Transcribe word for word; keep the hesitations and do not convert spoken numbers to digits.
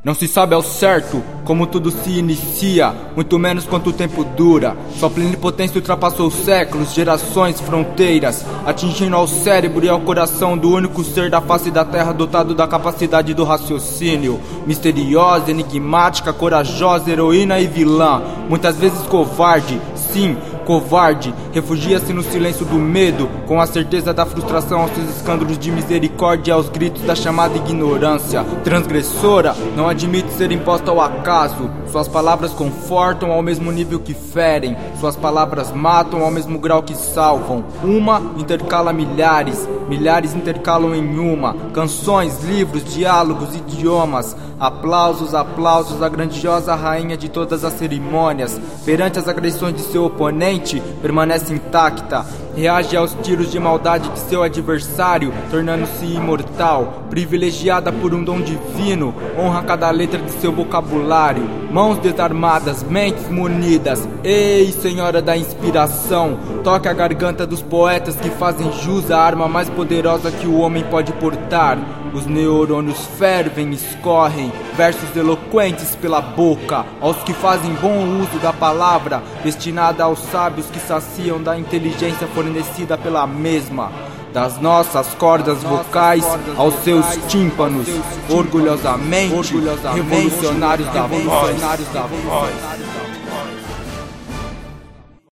Não se sabe ao certo como tudo se inicia, muito menos quanto tempo dura. Sua plenipotência ultrapassou séculos, gerações, fronteiras, atingindo ao cérebro e ao coração do único ser da face da terra dotado da capacidade do raciocínio. Misteriosa, enigmática, corajosa, heroína e vilã, muitas vezes covarde, sim, covarde, refugia-se no silêncio do medo, com a certeza da frustração aos seus escândalos de misericórdia e aos gritos da chamada ignorância. Transgressora, não admite ser imposta ao acaso. Suas palavras confortam ao mesmo nível que ferem. Suas palavras matam ao mesmo grau que salvam. Uma intercala milhares, milhares intercalam em uma. Canções, livros, diálogos, idiomas. Aplausos, aplausos à grandiosa rainha de todas as cerimônias. Perante as agressões de seu oponente, permanece intacta. Reage aos tiros de maldade de seu adversário, tornando-se imortal. Privilegiada por um dom divino, honra cada letra de seu vocabulário. Mãos desarmadas, mentes munidas. Ei, senhora da inspiração, toque a garganta dos poetas que fazem jus à arma mais poderosa que o homem pode portar. Os neurônios fervem, escorrem, versos eloquentes pela boca, aos que fazem bom uso da palavra, destinada aos sábios que saciam da inteligência fornecida pela mesma. Das nossas cordas vocais aos seus tímpanos, orgulhosamente revolucionários da voz.